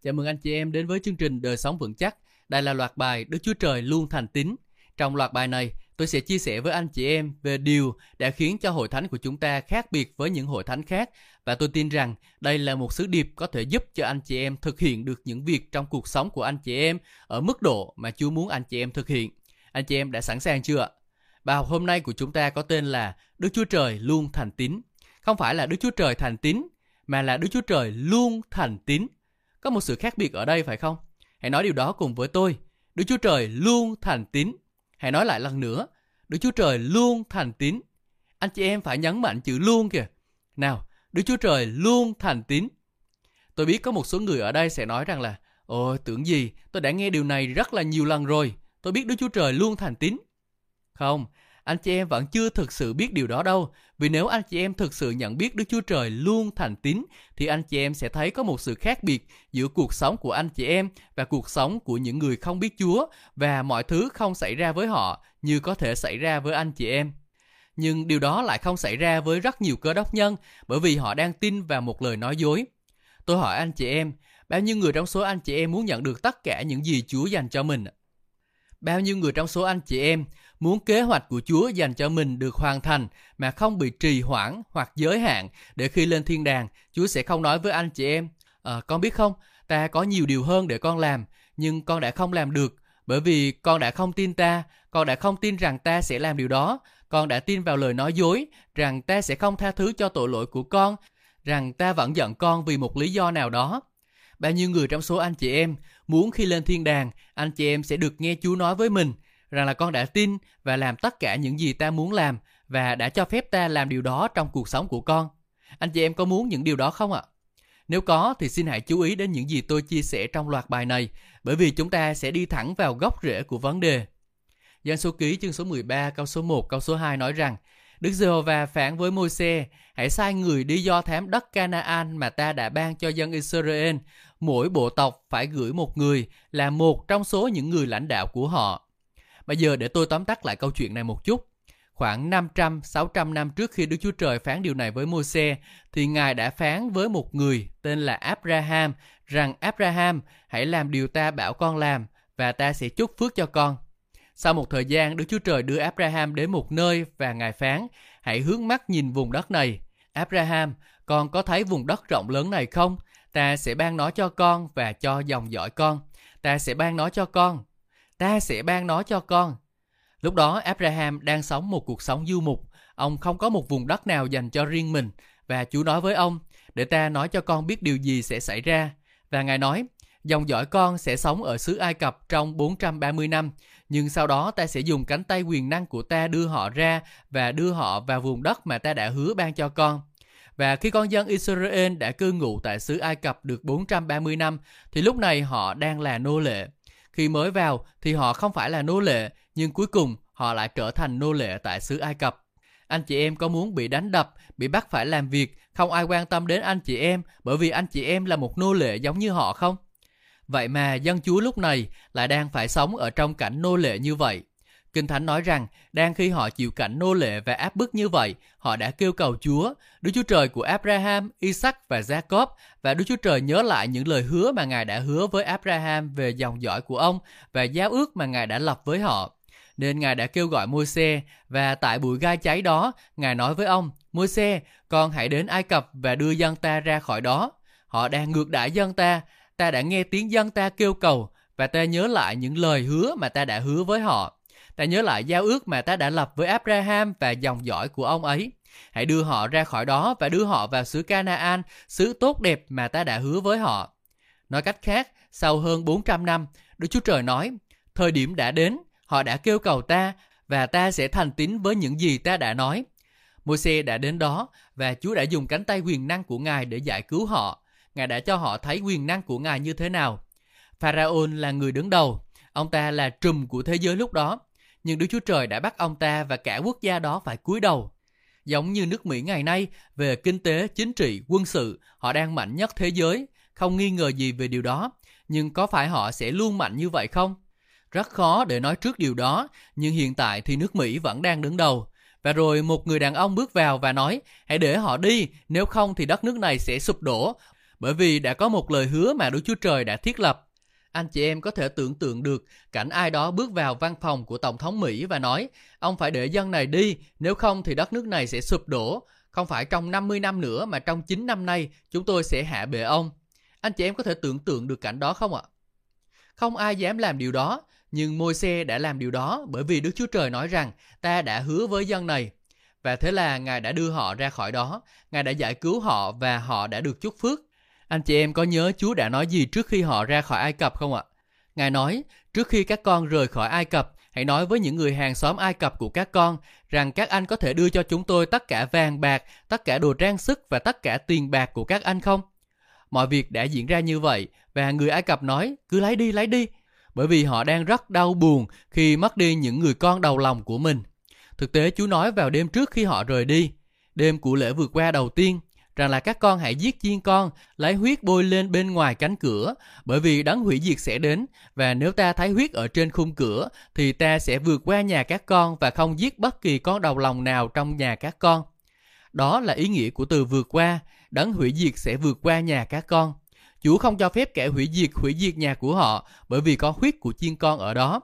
Chào mừng anh chị em đến với chương trình Đời Sống Vững Chắc. Đây là loạt bài Đức Chúa Trời Luôn Thành Tín. Trong loạt bài này, tôi sẽ chia sẻ với anh chị em về điều đã khiến cho hội thánh của chúng ta khác biệt với những hội thánh khác. Và tôi tin rằng đây là một sứ điệp có thể giúp cho anh chị em thực hiện được những việc trong cuộc sống của anh chị em ở mức độ mà Chúa muốn anh chị em thực hiện. Anh chị em đã sẵn sàng chưa ạ? Bài học hôm nay của chúng ta có tên là Đức Chúa Trời Luôn Thành Tín. Không phải là Đức Chúa Trời thành tín, mà là Đức Chúa Trời luôn thành tín. Có một sự khác biệt ở đây phải không? Hãy nói điều đó cùng với tôi. Đức Chúa Trời luôn thành tín. Hãy nói lại lần nữa. Đức Chúa Trời luôn thành tín. Anh chị em phải nhấn mạnh chữ luôn kìa. Nào, Đức Chúa Trời luôn thành tín. Tôi biết có một số người ở đây sẽ nói rằng là ôi tưởng gì, tôi đã nghe điều này rất là nhiều lần rồi. Tôi biết Đức Chúa Trời luôn thành tín. Không, anh chị em vẫn chưa thực sự biết điều đó đâu. Vì nếu anh chị em thực sự nhận biết Đức Chúa Trời luôn thành tín, thì anh chị em sẽ thấy có một sự khác biệt giữa cuộc sống của anh chị em và cuộc sống của những người không biết Chúa, và mọi thứ không xảy ra với họ như có thể xảy ra với anh chị em. Nhưng điều đó lại không xảy ra với rất nhiều cơ đốc nhân, bởi vì họ đang tin vào một lời nói dối. Tôi hỏi anh chị em, bao nhiêu người trong số anh chị em muốn nhận được tất cả những gì Chúa dành cho mình? Bao nhiêu người trong số anh chị em muốn kế hoạch của Chúa dành cho mình được hoàn thành mà không bị trì hoãn hoặc giới hạn, để khi lên thiên đàng, Chúa sẽ không nói với anh chị em, con biết không, ta có nhiều điều hơn để con làm, nhưng con đã không làm được, bởi vì con đã không tin ta, con đã không tin rằng ta sẽ làm điều đó, con đã tin vào lời nói dối, rằng ta sẽ không tha thứ cho tội lỗi của con, rằng ta vẫn giận con vì một lý do nào đó. Bao nhiêu người trong số anh chị em muốn khi lên thiên đàng, anh chị em sẽ được nghe Chúa nói với mình rằng là con đã tin và làm tất cả những gì ta muốn làm, và đã cho phép ta làm điều đó trong cuộc sống của con. Anh chị em có muốn những điều đó không ạ? Nếu có thì xin hãy chú ý đến những gì tôi chia sẻ trong loạt bài này, bởi vì chúng ta sẽ đi thẳng vào gốc rễ của vấn đề. Giăng số ký chương số 13 câu số 1 câu số 2 nói rằng: Đức Giê-hô-va phán với Môi-se: hãy sai người đi do thám đất Ca-na-an mà ta đã ban cho dân Israel. Mỗi bộ tộc phải gửi một người, là một trong số những người lãnh đạo của họ. Bây giờ để tôi tóm tắt lại câu chuyện này một chút. Khoảng 500-600 năm trước khi Đức Chúa Trời phán điều này với Môi-se, thì Ngài đã phán với một người tên là Abraham rằng: Abraham, hãy làm điều ta bảo con làm, và ta sẽ chúc phước cho con. Sau một thời gian, Đức Chúa Trời đưa Abraham đến một nơi và Ngài phán: hãy hướng mắt nhìn vùng đất này. Abraham, con có thấy vùng đất rộng lớn này không? Ta sẽ ban nó cho con và cho dòng dõi con. Ta sẽ ban nó cho con. Ta sẽ ban nó cho con. Lúc đó Abraham đang sống một cuộc sống du mục. Ông không có một vùng đất nào dành cho riêng mình. Và Chúa nói với ông: để ta nói cho con biết điều gì sẽ xảy ra. Và Ngài nói: dòng dõi con sẽ sống ở xứ Ai Cập trong 430 năm. Nhưng sau đó ta sẽ dùng cánh tay quyền năng của ta đưa họ ra và đưa họ vào vùng đất mà ta đã hứa ban cho con. Và khi con dân Israel đã cư ngụ tại xứ Ai Cập được 430 năm, thì lúc này họ đang là nô lệ. Khi mới vào thì họ không phải là nô lệ, nhưng cuối cùng họ lại trở thành nô lệ tại xứ Ai Cập. Anh chị em có muốn bị đánh đập, bị bắt phải làm việc, không ai quan tâm đến anh chị em bởi vì anh chị em là một nô lệ giống như họ không? Vậy mà dân Chúa lúc này lại đang phải sống ở trong cảnh nô lệ như vậy. Kinh Thánh nói rằng, đang khi họ chịu cảnh nô lệ và áp bức như vậy, họ đã kêu cầu Chúa, Đức Chúa Trời của Abraham, Isaac và Jacob, và Đức Chúa Trời nhớ lại những lời hứa mà Ngài đã hứa với Abraham về dòng dõi của ông và giao ước mà Ngài đã lập với họ. Nên Ngài đã kêu gọi Môi-se, và tại bụi gai cháy đó, Ngài nói với ông: Môi-se, con hãy đến Ai Cập và đưa dân ta ra khỏi đó. Họ đang ngược đãi dân ta. Ta đã nghe tiếng dân ta kêu cầu, và ta nhớ lại những lời hứa mà ta đã hứa với họ. Ta nhớ lại giao ước mà ta đã lập với Abraham và dòng dõi của ông ấy. Hãy đưa họ ra khỏi đó và đưa họ vào xứ Ca-na-an, xứ tốt đẹp mà ta đã hứa với họ. Nói cách khác, sau hơn 400 năm, Đức Chúa Trời nói: thời điểm đã đến, họ đã kêu cầu ta, và ta sẽ thành tín với những gì ta đã nói. Môi-se đã đến đó, và Chúa đã dùng cánh tay quyền năng của Ngài để giải cứu họ. Ngài đã cho họ thấy quyền năng của Ngài như thế nào. Pharaoh là người đứng đầu. Ông ta là trùm của thế giới lúc đó. Nhưng Đức Chúa Trời đã bắt ông ta và cả quốc gia đó phải cúi đầu. Giống như nước Mỹ ngày nay, về kinh tế, chính trị, quân sự, họ đang mạnh nhất thế giới. Không nghi ngờ gì về điều đó. Nhưng có phải họ sẽ luôn mạnh như vậy không? Rất khó để nói trước điều đó, nhưng hiện tại thì nước Mỹ vẫn đang đứng đầu. Và rồi một người đàn ông bước vào và nói: hãy để họ đi, nếu không thì đất nước này sẽ sụp đổ. bởi vì đã có một lời hứa mà Đức Chúa Trời đã thiết lập. Anh chị em có thể tưởng tượng được cảnh ai đó bước vào văn phòng của Tổng thống Mỹ và nói, ông phải để dân này đi, nếu không thì đất nước này sẽ sụp đổ. Không phải trong 50 năm nữa mà trong 9 năm nay chúng tôi sẽ hạ bệ ông. Anh chị em có thể tưởng tượng được cảnh đó không ạ? Không ai dám làm điều đó, nhưng Môi-se đã làm điều đó bởi vì Đức Chúa Trời nói rằng ta đã hứa với dân này. Và thế là Ngài đã đưa họ ra khỏi đó, Ngài đã giải cứu họ và họ đã được chúc phước. Anh chị em có nhớ Chúa đã nói gì trước khi họ ra khỏi Ai Cập không ạ? Ngài nói, trước khi các con rời khỏi Ai Cập, hãy nói với những người hàng xóm Ai Cập của các con rằng các anh có thể đưa cho chúng tôi tất cả vàng bạc, tất cả đồ trang sức và tất cả tiền bạc của các anh không? Mọi việc đã diễn ra như vậy và người Ai Cập nói, cứ lấy đi, bởi vì họ đang rất đau buồn khi mất đi những người con đầu lòng của mình. Thực tế Chúa nói vào đêm trước khi họ rời đi, đêm của lễ vượt qua đầu tiên, rằng là các con hãy giết chiên con, lấy huyết bôi lên bên ngoài cánh cửa, bởi vì đấng hủy diệt sẽ đến, và nếu ta thấy huyết ở trên khung cửa, thì ta sẽ vượt qua nhà các con và không giết bất kỳ con đầu lòng nào trong nhà các con. Đó là ý nghĩa của từ vượt qua, đấng hủy diệt sẽ vượt qua nhà các con. Chúa không cho phép kẻ hủy diệt nhà của họ, bởi vì có huyết của chiên con ở đó.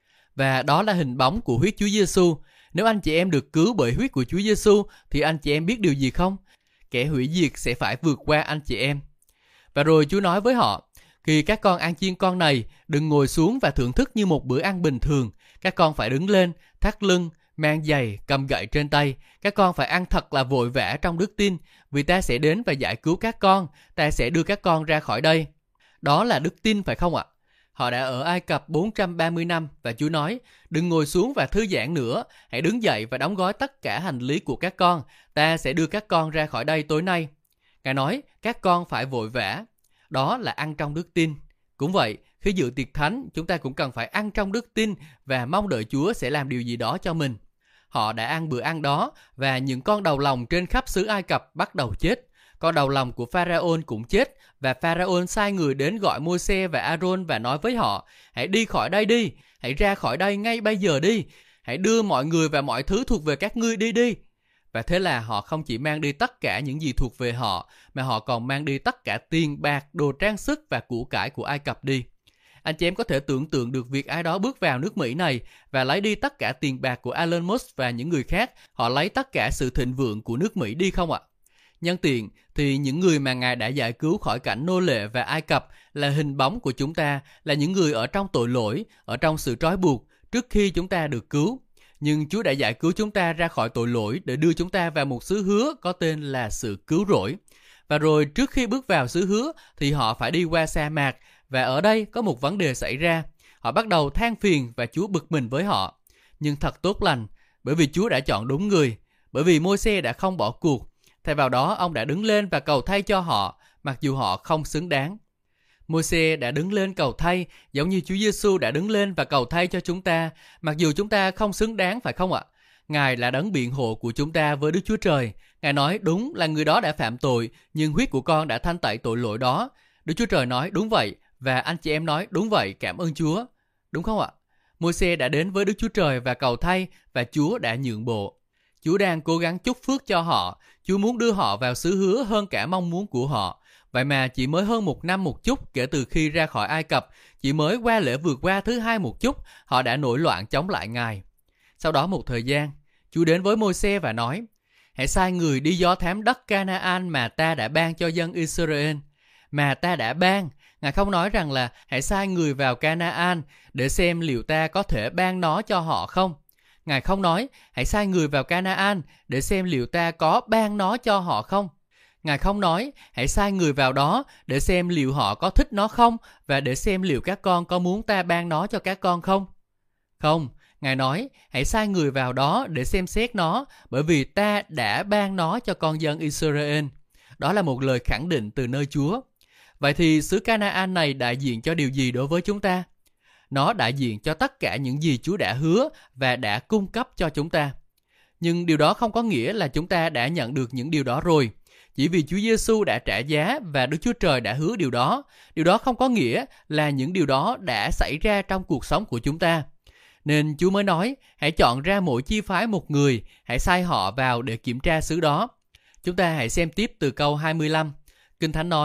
Và đó là hình bóng của huyết Chúa Giêsu. Nếu anh chị em được cứu bởi huyết của Chúa Giêsu, thì anh chị em biết điều gì không? Kẻ hủy diệt sẽ phải vượt qua anh chị em. Và rồi Chúa nói với họ, khi các con ăn chiên con này, đừng ngồi xuống và thưởng thức như một bữa ăn bình thường. Các con phải đứng lên, thắt lưng, mang giày, cầm gậy trên tay. Các con phải ăn thật là vội vã trong đức tin, vì ta sẽ đến và giải cứu các con, ta sẽ đưa các con ra khỏi đây. Đó là đức tin phải không ạ? Họ đã ở Ai Cập 430 năm và Chúa nói, đừng ngồi xuống và thư giãn nữa, hãy đứng dậy và đóng gói tất cả hành lý của các con, ta sẽ đưa các con ra khỏi đây tối nay. Ngài nói, các con phải vội vã. Đó là ăn trong đức tin. Cũng vậy, khi dự tiệc thánh, chúng ta cũng cần phải ăn trong đức tin và mong đợi Chúa sẽ làm điều gì đó cho mình. Họ đã ăn bữa ăn đó và những con đầu lòng trên khắp xứ Ai Cập bắt đầu chết. Con đầu lòng của Pharaon cũng chết và Pharaon sai người đến gọi Môi-se và A-rôn và nói với họ, hãy đi khỏi đây đi, hãy ra khỏi đây ngay bây giờ đi, hãy đưa mọi người và mọi thứ thuộc về các ngươi đi. Và thế là họ không chỉ mang đi tất cả những gì thuộc về họ, mà họ còn mang đi tất cả tiền bạc, đồ trang sức và của cải của Ai Cập đi. Anh chị em có thể tưởng tượng được việc ai đó bước vào nước Mỹ này và lấy đi tất cả tiền bạc của Elon Musk và những người khác, họ lấy tất cả sự thịnh vượng của nước Mỹ đi không ạ? Nhân tiện thì những người mà Ngài đã giải cứu khỏi cảnh nô lệ và Ai Cập là hình bóng của chúng ta, là những người ở trong tội lỗi, ở trong sự trói buộc trước khi chúng ta được cứu. Nhưng Chúa đã giải cứu chúng ta ra khỏi tội lỗi để đưa chúng ta vào một xứ hứa có tên là sự cứu rỗi. Và rồi trước khi bước vào xứ hứa thì họ phải đi qua sa mạc, và ở đây có một vấn đề xảy ra. Họ bắt đầu than phiền và Chúa bực mình với họ. Nhưng thật tốt lành, bởi vì Chúa đã chọn đúng người, bởi vì Môi-se đã không bỏ cuộc. Thay vào đó, ông đã đứng lên và cầu thay cho họ, mặc dù họ không xứng đáng. Môi-se đã đứng lên cầu thay, giống như Chúa Giêsu đã đứng lên và cầu thay cho chúng ta, mặc dù chúng ta không xứng đáng, phải không ạ? Ngài là đấng biện hộ của chúng ta với Đức Chúa Trời. Ngài nói đúng là người đó đã phạm tội, nhưng huyết của con đã thanh tẩy tội lỗi đó. Đức Chúa Trời nói đúng vậy, và anh chị em nói đúng vậy, cảm ơn Chúa. Đúng không ạ? Môi-se đã đến với Đức Chúa Trời và cầu thay, và Chúa đã nhượng bộ. Chúa đang cố gắng chúc phước cho họ. Chúa muốn đưa họ vào xứ hứa hơn cả mong muốn của họ. Vậy mà chỉ mới hơn 1 năm một chút kể từ khi ra khỏi Ai Cập, chỉ mới qua lễ vượt qua thứ 2 một chút, họ đã nổi loạn chống lại Ngài. Sau đó một thời gian, Chúa đến với Môi-se và nói, hãy sai người đi dò thám đất Canaan mà ta đã ban cho dân Israel. Mà ta đã ban, Ngài không nói rằng là hãy sai người vào Canaan để xem liệu ta có thể ban nó cho họ không. Ngài không nói hãy sai người vào Canaan để xem liệu ta có ban nó cho họ không. Ngài không nói hãy sai người vào đó để xem liệu họ có thích nó không và để xem liệu các con có muốn ta ban nó cho các con không. Không, Ngài nói hãy sai người vào đó để xem xét nó, bởi vì ta đã ban nó cho con dân Israel. Đó là một lời khẳng định từ nơi Chúa. Vậy thì xứ Canaan này đại diện cho điều gì đối với chúng ta? Nó đại diện cho tất cả những gì Chúa đã hứa và đã cung cấp cho chúng ta. Nhưng điều đó không có nghĩa là chúng ta đã nhận được những điều đó rồi. Chỉ vì Chúa Giêsu đã trả giá và Đức Chúa Trời đã hứa điều đó không có nghĩa là những điều đó đã xảy ra trong cuộc sống của chúng ta. Nên Chúa mới nói, hãy chọn ra mỗi chi phái một người, hãy sai họ vào để kiểm tra xứ đó. Chúng ta hãy xem tiếp từ câu 25. Kinh Thánh nói,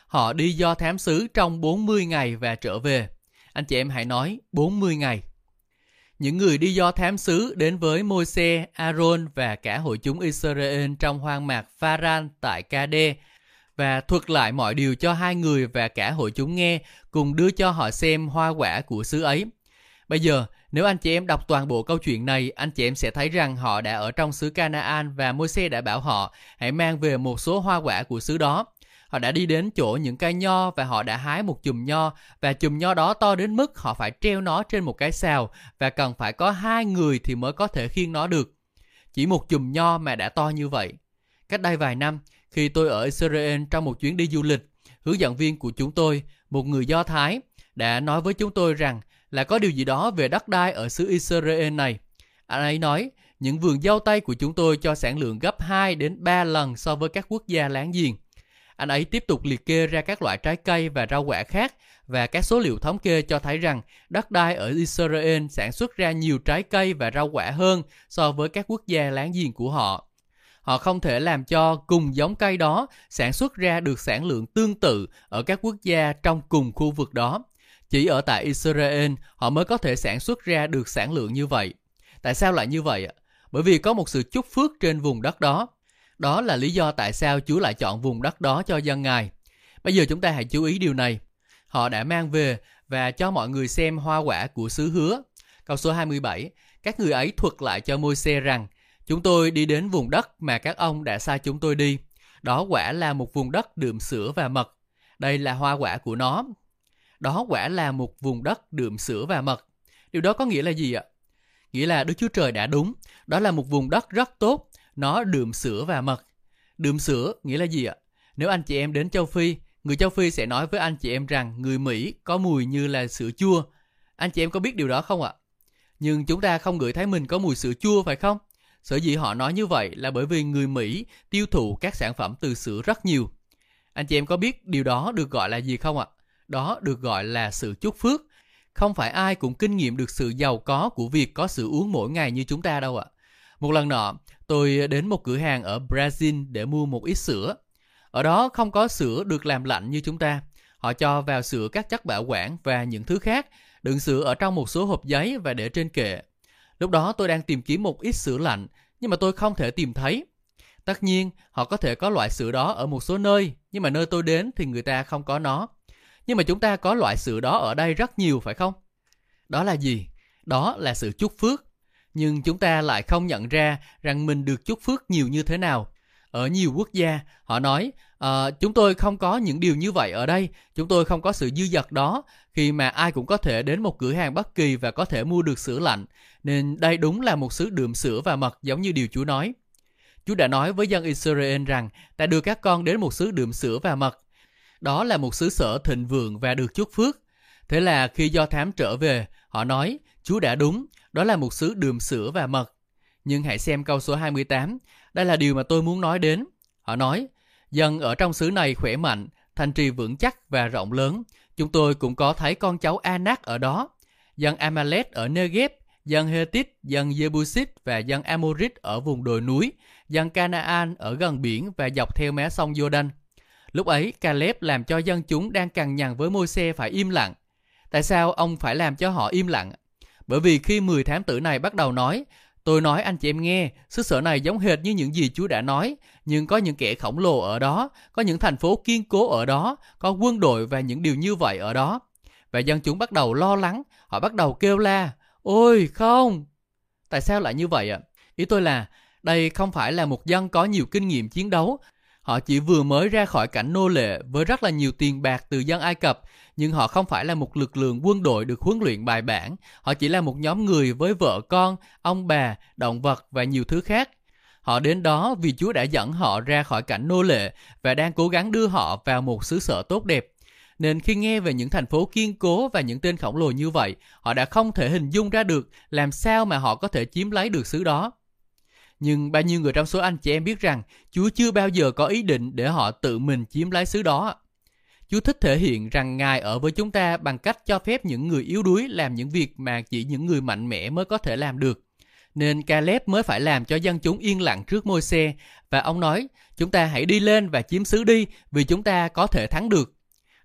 họ đi do thám xứ trong 40 ngày và trở về. Anh chị em hãy nói 40 ngày. Những người đi do thám xứ đến với Môi-se, Aaron và cả hội chúng Israel trong hoang mạc Pha-ran tại Ca-đê và thuật lại mọi điều cho hai người và cả hội chúng nghe, cùng đưa cho họ xem hoa quả của xứ ấy. Bây giờ, nếu anh chị em đọc toàn bộ câu chuyện này, anh chị em sẽ thấy rằng họ đã ở trong xứ Ca-na-an và Môi-se đã bảo họ hãy mang về một số hoa quả của xứ đó. Họ đã đi đến chỗ những cây nho và họ đã hái một chùm nho, và chùm nho đó to đến mức họ phải treo nó trên một cái sào và cần phải có 2 người thì mới có thể khiêng nó được. Chỉ một chùm nho mà đã to như vậy. Cách đây vài năm, khi tôi ở Israel trong một chuyến đi du lịch, hướng dẫn viên của chúng tôi, một người Do Thái, đã nói với chúng tôi rằng là có điều gì đó về đất đai ở xứ Israel này. Anh ấy nói, những vườn dâu tây của chúng tôi cho sản lượng gấp 2 đến 3 lần so với các quốc gia láng giềng. Anh ấy tiếp tục liệt kê ra các loại trái cây và rau quả khác, và các số liệu thống kê cho thấy rằng đất đai ở Israel sản xuất ra nhiều trái cây và rau quả hơn so với các quốc gia láng giềng của họ. Họ không thể làm cho cùng giống cây đó sản xuất ra được sản lượng tương tự ở các quốc gia trong cùng khu vực đó. Chỉ ở tại Israel, họ mới có thể sản xuất ra được sản lượng như vậy. Tại sao lại như vậy? Bởi vì có một sự chúc phước trên vùng đất đó. Đó là lý do tại sao Chúa lại chọn vùng đất đó cho dân Ngài. Bây giờ chúng ta hãy chú ý điều này. Họ đã mang về và cho mọi người xem hoa quả của xứ hứa. Câu số 27, các người ấy thuật lại cho Môi-se rằng, chúng tôi đi đến vùng đất mà các ông đã sai chúng tôi đi. Đó quả là một vùng đất đượm sữa và mật. Đây là hoa quả của nó. Đó quả là một vùng đất đượm sữa và mật. Điều đó có nghĩa là gì ạ? Nghĩa là Đức Chúa Trời đã đúng. Đó là một vùng đất rất tốt. Nó đượm sữa và mật. Đượm sữa nghĩa là gì ạ? Nếu anh chị em đến châu Phi, người châu Phi sẽ nói với anh chị em rằng người Mỹ có mùi như là sữa chua. Anh chị em có biết điều đó không ạ? Nhưng chúng ta không ngửi thấy mình có mùi sữa chua phải không? Sở dĩ họ nói như vậy là bởi vì người Mỹ tiêu thụ các sản phẩm từ sữa rất nhiều. Anh chị em có biết điều đó được gọi là gì không ạ? Đó được gọi là sự chúc phước. Không phải ai cũng kinh nghiệm được sự giàu có của việc có sữa uống mỗi ngày như chúng ta đâu ạ. Một lần nọ, tôi đến một cửa hàng ở Brazil để mua một ít sữa. Ở đó không có sữa được làm lạnh như chúng ta. Họ cho vào sữa các chất bảo quản và những thứ khác, đựng sữa ở trong một số hộp giấy và để trên kệ. Lúc đó tôi đang tìm kiếm một ít sữa lạnh, nhưng mà tôi không thể tìm thấy. Tất nhiên, họ có thể có loại sữa đó ở một số nơi, nhưng mà nơi tôi đến thì người ta không có nó. Nhưng mà chúng ta có loại sữa đó ở đây rất nhiều phải không? Đó là gì? Đó là sự chúc phước. Nhưng chúng ta lại không nhận ra rằng mình được chúc phước nhiều như thế nào. Ở nhiều quốc gia, họ nói, chúng tôi không có những điều như vậy ở đây, chúng tôi không có sự dư dật đó, khi mà ai cũng có thể đến một cửa hàng bất kỳ và có thể mua được sữa lạnh. Nên đây đúng là một xứ đượm sữa và mật giống như điều Chúa nói. Chúa đã nói với dân Israel rằng, ta đưa các con đến một xứ đượm sữa và mật. Đó là một xứ sở thịnh vượng và được chúc phước. Thế là khi Do Thám trở về, họ nói, Chúa đã đúng, đó là một xứ đượm sữa và mật. Nhưng hãy xem câu số 28, đây là điều mà tôi muốn nói đến. Họ nói, dân ở trong xứ này khỏe mạnh, thành trì vững chắc và rộng lớn. Chúng tôi cũng có thấy con cháu Anak ở đó. Dân Amalek ở Negev, dân Hethit, dân Jebusit và dân Amorit ở vùng đồi núi, dân Canaan ở gần biển và dọc theo mé sông Giô-đanh. Lúc ấy, Caleb làm cho dân chúng đang cằn nhằn với Môi-se phải im lặng. Tại sao ông phải làm cho họ im lặng? Bởi vì khi 10 thám tử này bắt đầu nói, tôi nói anh chị em nghe, xứ sở này giống hệt như những gì Chúa đã nói, nhưng có những kẻ khổng lồ ở đó, có những thành phố kiên cố ở đó, có quân đội và những điều như vậy ở đó. Và dân chúng bắt đầu lo lắng, họ bắt đầu kêu la, ôi không! Tại sao lại như vậy ạ? Ý tôi là, đây không phải là một dân có nhiều kinh nghiệm chiến đấu. Họ chỉ vừa mới ra khỏi cảnh nô lệ với rất là nhiều tiền bạc từ dân Ai Cập, nhưng họ không phải là một lực lượng quân đội được huấn luyện bài bản. Họ chỉ là một nhóm người với vợ con, ông bà, động vật và nhiều thứ khác. Họ đến đó vì Chúa đã dẫn họ ra khỏi cảnh nô lệ và đang cố gắng đưa họ vào một xứ sở tốt đẹp. Nên khi nghe về những thành phố kiên cố và những tên khổng lồ như vậy, họ đã không thể hình dung ra được làm sao mà họ có thể chiếm lấy được xứ đó. Nhưng bao nhiêu người trong số anh chị em biết rằng Chúa chưa bao giờ có ý định để họ tự mình chiếm lấy xứ đó. Chúa thích thể hiện rằng Ngài ở với chúng ta bằng cách cho phép những người yếu đuối làm những việc mà chỉ những người mạnh mẽ mới có thể làm được. Nên Caleb mới phải làm cho dân chúng yên lặng trước Môi-se và ông nói, chúng ta hãy đi lên và chiếm xứ đi vì chúng ta có thể thắng được.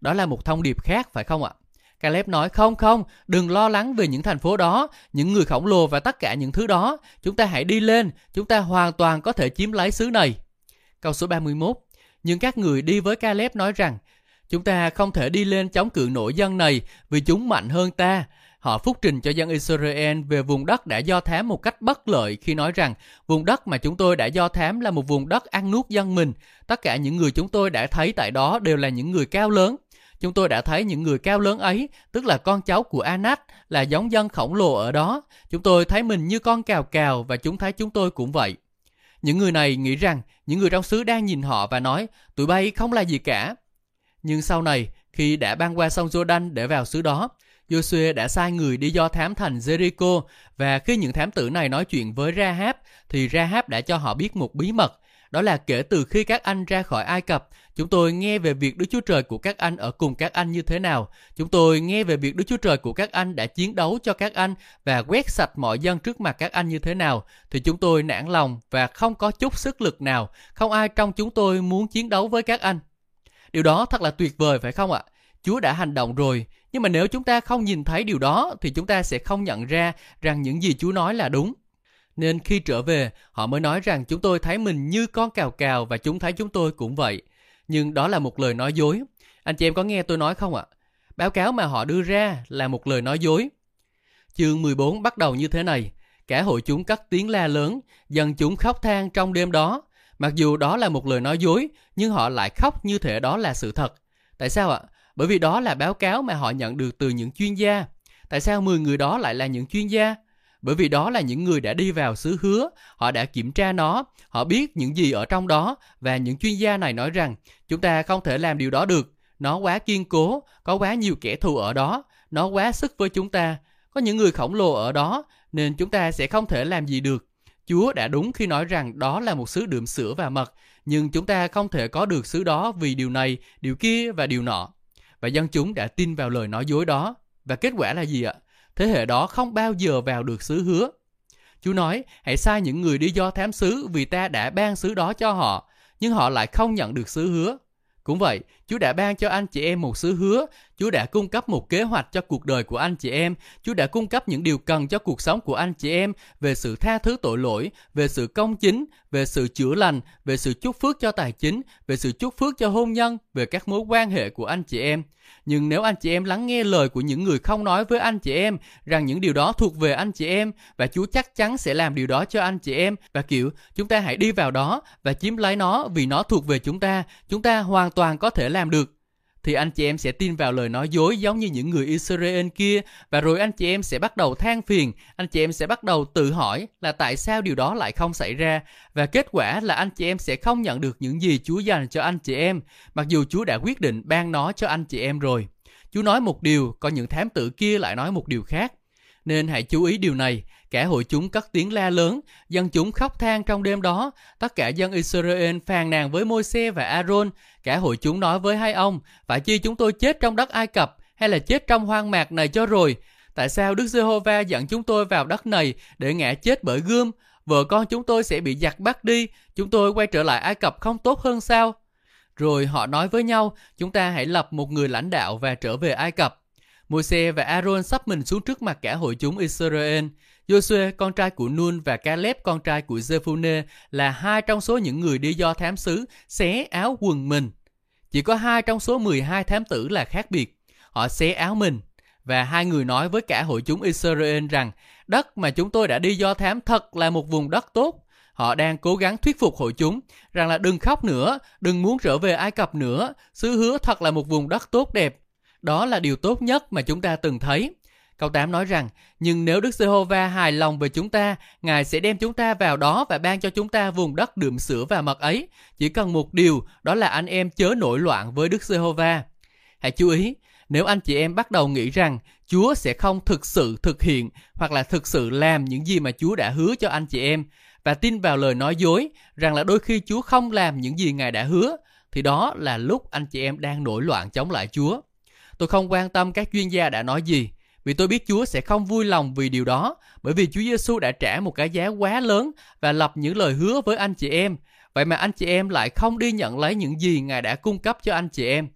đó là một thông điệp khác phải không ạ? Caleb nói không, đừng lo lắng về những thành phố đó, những người khổng lồ và tất cả những thứ đó. Chúng ta hãy đi lên, chúng ta hoàn toàn có thể chiếm lấy xứ này. Câu số 31. Nhưng các người đi với Caleb nói rằng, chúng ta không thể đi lên chống cự nổi dân này vì chúng mạnh hơn ta. Họ phúc trình cho dân Israel về vùng đất đã do thám một cách bất lợi khi nói rằng vùng đất mà chúng tôi đã do thám là một vùng đất ăn nuốt dân mình. Tất cả những người chúng tôi đã thấy tại đó đều là những người cao lớn. Chúng tôi đã thấy những người cao lớn ấy, tức là con cháu của Anak, là giống dân khổng lồ ở đó. Chúng tôi thấy mình như con cào cào và chúng thấy chúng tôi cũng vậy. Những người này nghĩ rằng những người trong xứ đang nhìn họ và nói, tụi bay không là gì cả. Nhưng sau này, khi đã băng qua sông Jordan để vào xứ đó, Joshua đã sai người đi do thám thành Jericho, và khi những thám tử này nói chuyện với Rahab, thì Rahab đã cho họ biết một bí mật. Đó là kể từ khi các anh ra khỏi Ai Cập, chúng tôi nghe về việc Đức Chúa Trời của các anh ở cùng các anh như thế nào. Chúng tôi nghe về việc Đức Chúa Trời của các anh đã chiến đấu cho các anh và quét sạch mọi dân trước mặt các anh như thế nào. Thì chúng tôi nản lòng và không có chút sức lực nào. Không ai trong chúng tôi muốn chiến đấu với các anh. Điều đó thật là tuyệt vời phải không ạ? Chúa đã hành động rồi. Nhưng mà nếu chúng ta không nhìn thấy điều đó thì chúng ta sẽ không nhận ra rằng những gì Chúa nói là đúng. Nên khi trở về, họ mới nói rằng chúng tôi thấy mình như con cào cào và chúng thấy chúng tôi cũng vậy. Nhưng đó là một lời nói dối. Anh chị em có nghe tôi nói không ạ? Báo cáo mà họ đưa ra là một lời nói dối. Chương 14 bắt đầu như thế này. Cả hội chúng cất tiếng la lớn, dân chúng khóc than trong đêm đó. Mặc dù đó là một lời nói dối, nhưng họ lại khóc như thể đó là sự thật. Tại sao ạ? Bởi vì đó là báo cáo mà họ nhận được từ những chuyên gia. Tại sao 10 người đó lại là những chuyên gia? Bởi vì đó là những người đã đi vào xứ hứa, họ đã kiểm tra nó, họ biết những gì ở trong đó, và những chuyên gia này nói rằng chúng ta không thể làm điều đó được. Nó quá kiên cố, có quá nhiều kẻ thù ở đó, nó quá sức với chúng ta, có những người khổng lồ ở đó, nên chúng ta sẽ không thể làm gì được. Chúa đã đúng khi nói rằng đó là một xứ đượm sữa và mật, nhưng chúng ta không thể có được xứ đó vì điều này, điều kia và điều nọ. Và dân chúng đã tin vào lời nói dối đó. Và kết quả là gì ạ? Thế hệ đó không bao giờ vào được xứ hứa. Chúa nói, hãy sai những người đi do thám xứ vì ta đã ban xứ đó cho họ, nhưng họ lại không nhận được xứ hứa. Cũng vậy, Chúa đã ban cho anh chị em một xứ hứa. Chúa đã cung cấp một kế hoạch cho cuộc đời của anh chị em. Chúa đã cung cấp những điều cần cho cuộc sống của anh chị em về sự tha thứ tội lỗi, về sự công chính, về sự chữa lành, về sự chúc phước cho tài chính, về sự chúc phước cho hôn nhân, về các mối quan hệ của anh chị em. Nhưng nếu anh chị em lắng nghe lời của những người không nói với anh chị em rằng những điều đó thuộc về anh chị em, và Chúa chắc chắn sẽ làm điều đó cho anh chị em, và kiểu chúng ta hãy đi vào đó và chiếm lấy nó vì nó thuộc về chúng ta hoàn toàn có thể làm được, thì anh chị em sẽ tin vào lời nói dối giống như những người Israel kia, và rồi anh chị em sẽ bắt đầu than phiền, anh chị em sẽ bắt đầu tự hỏi là tại sao điều đó lại không xảy ra, và kết quả là anh chị em sẽ không nhận được những gì Chúa dành cho anh chị em, mặc dù Chúa đã quyết định ban nó cho anh chị em rồi. Chúa nói một điều, còn những thám tử kia lại nói một điều khác. Nên hãy chú ý điều này. Cả hội chúng cất tiếng la lớn, dân chúng khóc than trong đêm đó. Tất cả dân Israel phàn nàn với Môi-se và Aaron. Cả hội chúng nói với hai ông, phải chi chúng tôi chết trong đất Ai Cập hay là chết trong hoang mạc này cho rồi? Tại sao Đức Giê-hô-va dẫn chúng tôi vào đất này để ngã chết bởi gươm? Vợ con chúng tôi sẽ bị giặc bắt đi, chúng tôi quay trở lại Ai Cập không tốt hơn sao? Rồi họ nói với nhau, chúng ta hãy lập một người lãnh đạo và trở về Ai Cập. Môi-se và Aaron sắp mình xuống trước mặt cả hội chúng Israel. Joshua, con trai của Nun, và Caleb, con trai của Giê-phu-nê, là hai trong số những người đi do thám xứ, xé áo quần mình. Chỉ có 2 trong số 12 thám tử là khác biệt. Họ xé áo mình. Và hai người nói với cả hội chúng Israel rằng, đất mà chúng tôi đã đi do thám thật là một vùng đất tốt. Họ đang cố gắng thuyết phục hội chúng rằng là đừng khóc nữa, đừng muốn trở về Ai Cập nữa. Xứ hứa thật là một vùng đất tốt đẹp. Đó là điều tốt nhất mà chúng ta từng thấy. Câu 8 nói rằng, nhưng nếu Đức Giê-hô-va hài lòng về chúng ta, Ngài sẽ đem chúng ta vào đó và ban cho chúng ta vùng đất đượm sữa và mật ấy. Chỉ cần một điều, đó là anh em chớ nổi loạn với Đức Giê-hô-va. Hãy chú ý, nếu anh chị em bắt đầu nghĩ rằng Chúa sẽ không thực sự thực hiện hoặc là thực sự làm những gì mà Chúa đã hứa cho anh chị em, và tin vào lời nói dối rằng là đôi khi Chúa không làm những gì Ngài đã hứa, thì đó là lúc anh chị em đang nổi loạn chống lại Chúa. Tôi không quan tâm các chuyên gia đã nói gì, vì tôi biết Chúa sẽ không vui lòng vì điều đó, bởi vì Chúa Giêsu đã trả một cái giá quá lớn và lập những lời hứa với anh chị em. Vậy mà anh chị em lại không đi nhận lấy những gì Ngài đã cung cấp cho anh chị em.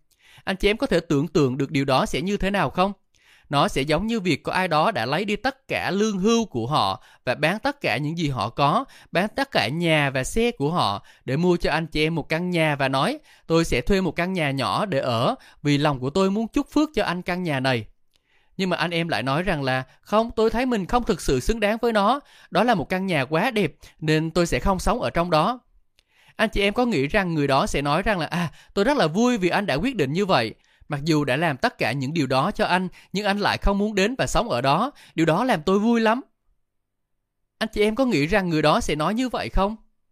Anh chị em có thể tưởng tượng được điều đó sẽ như thế nào không? Nó sẽ giống như việc có ai đó đã lấy đi tất cả lương hưu của họ và bán tất cả những gì họ có, bán tất cả nhà và xe của họ để mua cho anh chị em một căn nhà và nói, tôi sẽ thuê một căn nhà nhỏ để ở vì lòng của tôi muốn chúc phước cho anh căn nhà này. Nhưng mà anh em lại nói rằng là không, tôi thấy mình không thực sự xứng đáng với nó. Đó là một căn nhà quá đẹp nên tôi sẽ không sống ở trong đó. Anh chị em có nghĩ rằng người đó sẽ nói rằng là tôi rất là vui vì anh đã quyết định như vậy. Mặc dù đã làm tất cả những điều đó cho anh, nhưng anh lại không muốn đến và sống ở đó. Điều đó làm tôi vui lắm. Anh chị em có nghĩ rằng người đó sẽ nói như vậy không?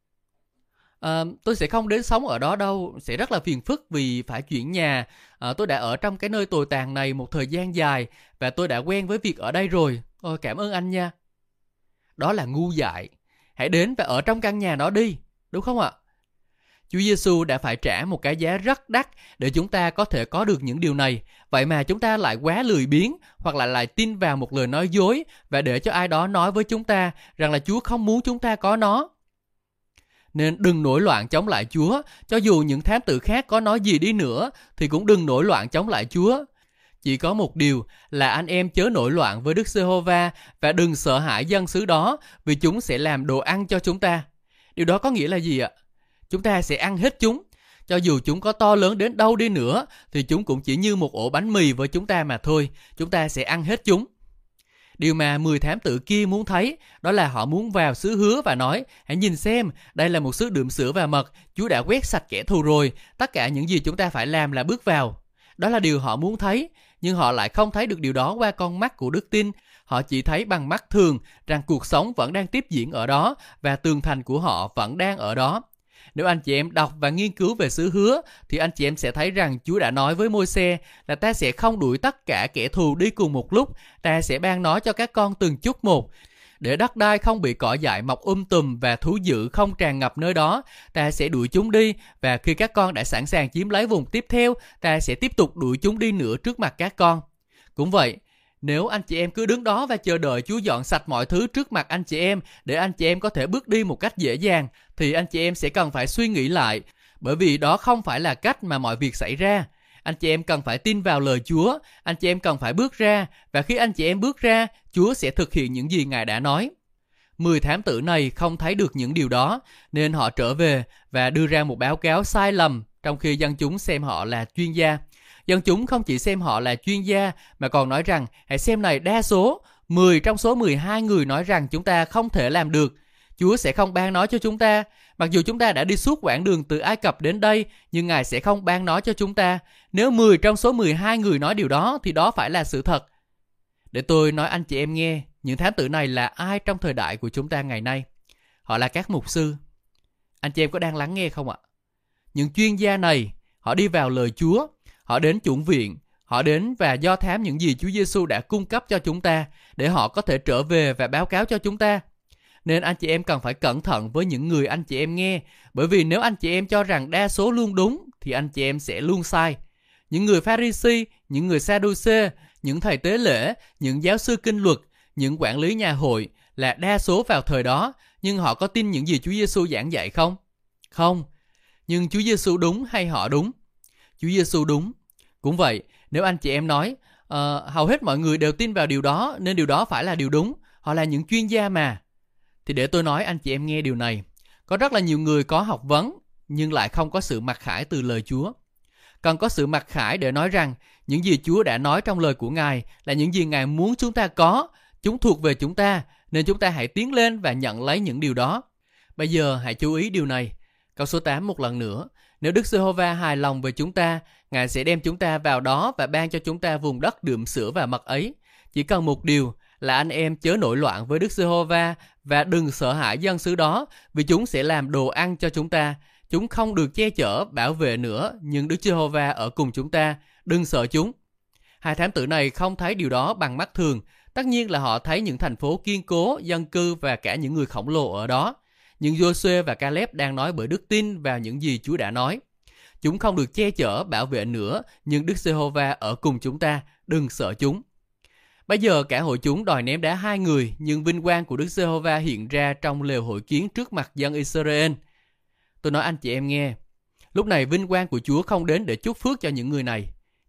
Tôi sẽ không đến sống ở đó đâu, sẽ rất là phiền phức vì phải chuyển nhà. Tôi đã ở trong cái nơi tồi tàn này một thời gian dài và tôi đã quen với việc ở đây rồi. Cảm ơn anh nha. Đó là ngu dại. Hãy đến và ở trong căn nhà đó đi, đúng không ạ? Chúa Giêsu đã phải trả một cái giá rất đắt để chúng ta có thể có được những điều này. Vậy mà chúng ta lại quá lười biếng hoặc là lại tin vào một lời nói dối và để cho ai đó nói với chúng ta rằng là Chúa không muốn chúng ta có nó. Nên đừng nổi loạn chống lại Chúa. Cho dù những thám tử khác có nói gì đi nữa thì cũng đừng nổi loạn chống lại Chúa. Chỉ có một điều là anh em chớ nổi loạn với Đức Giê-hô-va và đừng sợ hãi dân xứ đó vì chúng sẽ làm đồ ăn cho chúng ta. Điều đó có nghĩa là gì ạ? Chúng ta sẽ ăn hết chúng. Cho dù chúng có to lớn đến đâu đi nữa thì chúng cũng chỉ như một ổ bánh mì với chúng ta mà thôi. Chúng ta sẽ ăn hết chúng. Điều mà 10 thám tử kia muốn thấy đó là họ muốn vào xứ hứa và nói, hãy nhìn xem, đây là một xứ đượm sữa và mật, Chúa đã quét sạch kẻ thù rồi, tất cả những gì chúng ta phải làm là bước vào. Đó là điều họ muốn thấy, nhưng họ lại không thấy được điều đó qua con mắt của đức tin. Họ chỉ thấy bằng mắt thường rằng cuộc sống vẫn đang tiếp diễn ở đó và tường thành của họ vẫn đang ở đó. Nếu anh chị em đọc và nghiên cứu về xứ hứa thì anh chị em sẽ thấy rằng Chúa đã nói với Môi-se là ta sẽ không đuổi tất cả kẻ thù đi cùng một lúc, ta sẽ ban nó cho các con từng chút một. Để đất đai không bị cỏ dại mọc tùm và thú dữ không tràn ngập nơi đó, ta sẽ đuổi chúng đi, và khi các con đã sẵn sàng chiếm lấy vùng tiếp theo, ta sẽ tiếp tục đuổi chúng đi nữa trước mặt các con. Cũng vậy, nếu anh chị em cứ đứng đó và chờ đợi Chúa dọn sạch mọi thứ trước mặt anh chị em để anh chị em có thể bước đi một cách dễ dàng, thì anh chị em sẽ cần phải suy nghĩ lại, bởi vì đó không phải là cách mà mọi việc xảy ra. Anh chị em cần phải tin vào lời Chúa, anh chị em cần phải bước ra, và khi anh chị em bước ra, Chúa sẽ thực hiện những gì Ngài đã nói. 10 thám tử này không thấy được những điều đó, nên họ trở về và đưa ra một báo cáo sai lầm, trong khi dân chúng xem họ là chuyên gia. Dân chúng không chỉ xem họ là chuyên gia, mà còn nói rằng, hãy xem này, đa số, 10 trong số 12 người nói rằng chúng ta không thể làm được. Chúa sẽ không ban nó cho chúng ta. Mặc dù chúng ta đã đi suốt quãng đường từ Ai Cập đến đây, nhưng Ngài sẽ không ban nó cho chúng ta. Nếu 10 trong số 12 người nói điều đó, thì đó phải là sự thật. Để tôi nói anh chị em nghe, những thám tử này là ai trong thời đại của chúng ta ngày nay? Họ là các mục sư. Anh chị em có đang lắng nghe không ạ? Những chuyên gia này, họ đi vào lời Chúa, họ đến chủng viện, họ đến và do thám những gì Chúa Giêsu đã cung cấp cho chúng ta, để họ có thể trở về và báo cáo cho chúng ta. Nên anh chị em cần phải cẩn thận với những người anh chị em nghe, bởi vì nếu anh chị em cho rằng đa số luôn đúng, thì anh chị em sẽ luôn sai. Những người Pha-ri-si, những người Sa-đu-xê, những thầy tế lễ, những giáo sư kinh luật, những quản lý nhà hội là đa số vào thời đó, nhưng họ có tin những gì Chúa Giêsu giảng dạy không? Không. Nhưng Chúa Giêsu đúng hay họ đúng? Chúa Giêsu đúng. Cũng vậy, nếu anh chị em nói, hầu hết mọi người đều tin vào điều đó, nên điều đó phải là điều đúng, họ là những chuyên gia mà. Thì để tôi nói anh chị em nghe điều này. Có rất là nhiều người có học vấn, nhưng lại không có sự mặc khải từ lời Chúa. Cần có sự mặc khải để nói rằng những gì Chúa đã nói trong lời của Ngài là những gì Ngài muốn chúng ta có, chúng thuộc về chúng ta, nên chúng ta hãy tiến lên và nhận lấy những điều đó. Bây giờ hãy chú ý điều này. Câu số 8 một lần nữa. Nếu Đức Giê-hô-va hài lòng về chúng ta, Ngài sẽ đem chúng ta vào đó và ban cho chúng ta vùng đất đượm sữa và mật ấy. Chỉ cần một điều là anh em chớ nổi loạn với Đức Giê-hô-va và đừng sợ hãi dân xứ đó, vì chúng sẽ làm đồ ăn cho chúng ta. Chúng không được che chở, bảo vệ nữa, nhưng Đức Giê-hô-va ở cùng chúng ta, đừng sợ chúng. Hai thám tử này không thấy điều đó bằng mắt thường. Tất nhiên là họ thấy những thành phố kiên cố, dân cư và cả những người khổng lồ ở đó. Nhưng Giô-suê và Ca-lép đang nói bởi đức tin vào những gì Chúa đã nói. Chúng không được che chở, bảo vệ nữa, nhưng Đức Giê-hô-va ở cùng chúng ta, đừng sợ chúng. Bây giờ cả hội chúng đòi ném đá hai người, nhưng vinh quang của Đức Giê-hô-va hiện ra trong lều hội kiến trước mặt dân Israel. Tôi nói anh chị em nghe, lúc này vinh quang của Chúa không đến để chúc phước cho những người này.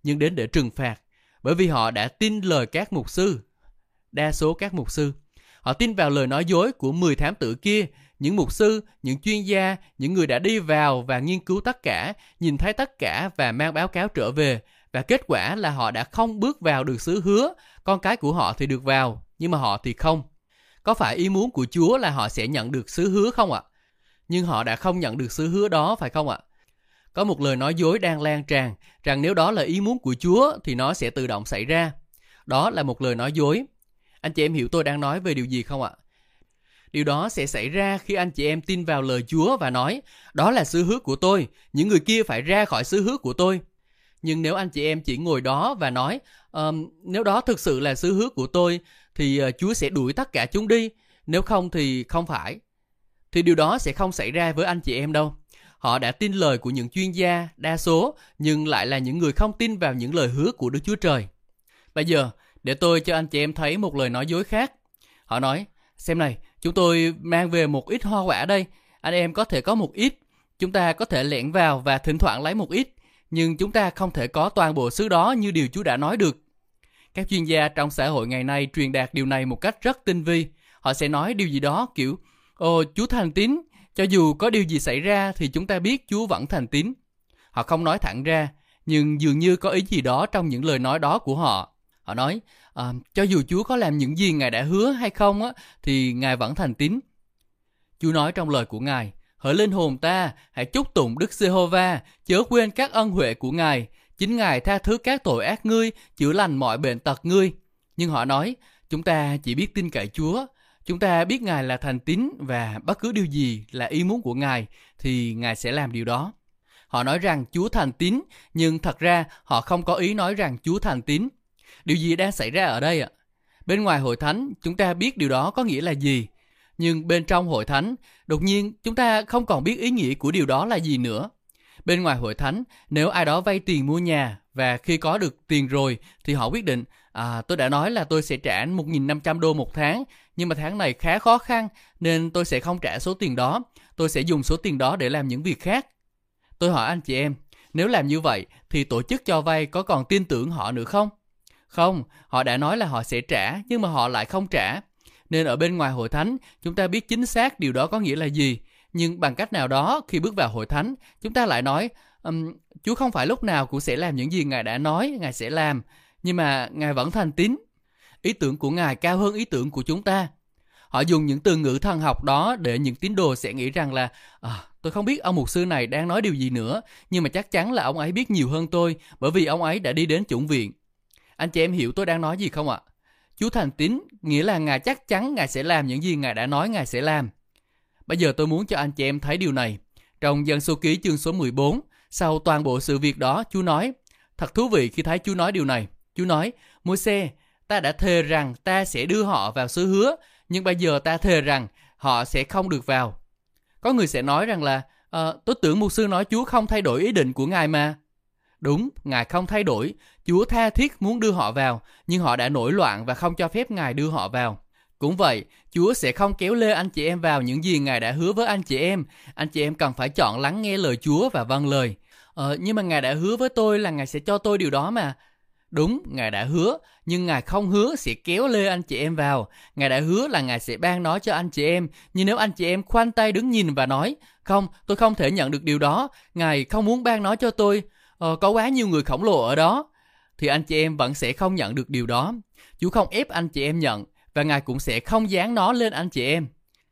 nhưng đến để trừng phạt, bởi vì họ đã tin lời các mục sư. Đa số các mục sư, họ tin vào lời nói dối của 10 thám tử kia, những mục sư, những chuyên gia, những người đã đi vào và nghiên cứu tất cả, nhìn thấy tất cả và mang báo cáo trở về. Và kết quả là họ đã không bước vào được xứ hứa, con cái của họ thì được vào, nhưng mà họ thì không. Có phải ý muốn của Chúa là họ sẽ nhận được xứ hứa không ạ? Nhưng họ đã không nhận được xứ hứa đó, phải không ạ? Có một lời nói dối đang lan tràn, rằng nếu đó là ý muốn của Chúa thì nó sẽ tự động xảy ra. Đó là một lời nói dối. Anh chị em hiểu tôi đang nói về điều gì không ạ? Điều đó sẽ xảy ra khi anh chị em tin vào lời Chúa và nói, đó là xứ hứa của tôi, những người kia phải ra khỏi xứ hứa của tôi. Nhưng nếu anh chị em chỉ ngồi đó và nói, nếu đó thực sự là xứ hứa của tôi, thì Chúa sẽ đuổi tất cả chúng đi, nếu không thì không phải. Thì điều đó sẽ không xảy ra với anh chị em đâu. Họ đã tin lời của những chuyên gia, đa số, nhưng lại là những người không tin vào những lời hứa của Đức Chúa Trời. Bây giờ, để tôi cho anh chị em thấy một lời nói dối khác. Họ nói, xem này, chúng tôi mang về một ít hoa quả đây, anh em có thể có một ít, chúng ta có thể lẻn vào và thỉnh thoảng lấy một ít, nhưng chúng ta không thể có toàn bộ xứ đó như điều Chúa đã nói được. Các chuyên gia trong xã hội ngày nay truyền đạt điều này một cách rất tinh vi. Họ sẽ nói điều gì đó kiểu, Chúa thành tín, cho dù có điều gì xảy ra thì chúng ta biết Chúa vẫn thành tín. Họ không nói thẳng ra, nhưng dường như có ý gì đó trong những lời nói đó của họ. Họ nói, cho dù Chúa có làm những gì Ngài đã hứa hay không thì Ngài vẫn thành tín. Chúa nói trong lời của Ngài, hỡi linh hồn ta, hãy chúc tụng Đức Giê-hô-va, chớ quên các ân huệ của Ngài. Chính Ngài tha thứ các tội ác ngươi, chữa lành mọi bệnh tật ngươi. Nhưng họ nói, chúng ta chỉ biết tin cậy Chúa. Chúng ta biết Ngài là thành tín và bất cứ điều gì là ý muốn của Ngài thì Ngài sẽ làm điều đó. Họ nói rằng Chúa thành tín, nhưng thật ra họ không có ý nói rằng Chúa thành tín. Điều gì đang xảy ra ở đây ạ? Bên ngoài hội thánh, chúng ta biết điều đó có nghĩa là gì. Nhưng bên trong hội thánh, đột nhiên chúng ta không còn biết ý nghĩa của điều đó là gì nữa. Bên ngoài hội thánh, nếu ai đó vay tiền mua nhà và khi có được tiền rồi thì họ quyết định, tôi đã nói là tôi sẽ trả 1.500 đô một tháng, nhưng mà tháng này khá khó khăn nên tôi sẽ không trả số tiền đó. Tôi sẽ dùng số tiền đó để làm những việc khác. Tôi hỏi anh chị em, nếu làm như vậy thì tổ chức cho vay có còn tin tưởng họ nữa không? Không, họ đã nói là họ sẽ trả nhưng mà họ lại không trả. Nên ở bên ngoài hội thánh, chúng ta biết chính xác điều đó có nghĩa là gì. Nhưng bằng cách nào đó, khi bước vào hội thánh, chúng ta lại nói, Chúa không phải lúc nào cũng sẽ làm những gì Ngài đã nói, Ngài sẽ làm. Nhưng mà Ngài vẫn thành tín. Ý tưởng của Ngài cao hơn ý tưởng của chúng ta. Họ dùng những từ ngữ thần học đó để những tín đồ sẽ nghĩ rằng là tôi không biết ông mục sư này đang nói điều gì nữa, nhưng mà chắc chắn là ông ấy biết nhiều hơn tôi, bởi vì ông ấy đã đi đến chủng viện. Anh chị em hiểu tôi đang nói gì không ạ? Chúa thành tín nghĩa là Ngài chắc chắn Ngài sẽ làm những gì Ngài đã nói Ngài sẽ làm. Bây giờ tôi muốn cho anh chị em thấy điều này. Trong Dân Số Ký chương số 14, sau toàn bộ sự việc đó, Chúa nói, thật thú vị khi thấy Chúa nói điều này. Chúa nói, Môi-se, ta đã thề rằng ta sẽ đưa họ vào xứ hứa, nhưng bây giờ ta thề rằng họ sẽ không được vào. Có người sẽ nói rằng là, tôi tưởng mục sư nói Chúa không thay đổi ý định của Ngài mà. Đúng, Ngài không thay đổi. Chúa tha thiết muốn đưa họ vào, nhưng họ đã nổi loạn và không cho phép Ngài đưa họ vào. Cũng vậy, Chúa sẽ không kéo lê anh chị em vào những gì Ngài đã hứa với anh chị em. Anh chị em cần phải chọn lắng nghe lời Chúa và vâng lời. Nhưng mà Ngài đã hứa với tôi là Ngài sẽ cho tôi điều đó mà. Đúng, Ngài đã hứa, nhưng Ngài không hứa sẽ kéo lê anh chị em vào. Ngài đã hứa là Ngài sẽ ban nó cho anh chị em. Nhưng nếu anh chị em khoanh tay đứng nhìn và nói, không, tôi không thể nhận được điều đó, Ngài không muốn ban nó cho tôi, có quá nhiều người khổng lồ ở đó, thì anh chị em vẫn sẽ không nhận được điều đó. Chúa không ép anh chị em nhận, và Ngài cũng sẽ không dán nó lên anh chị em.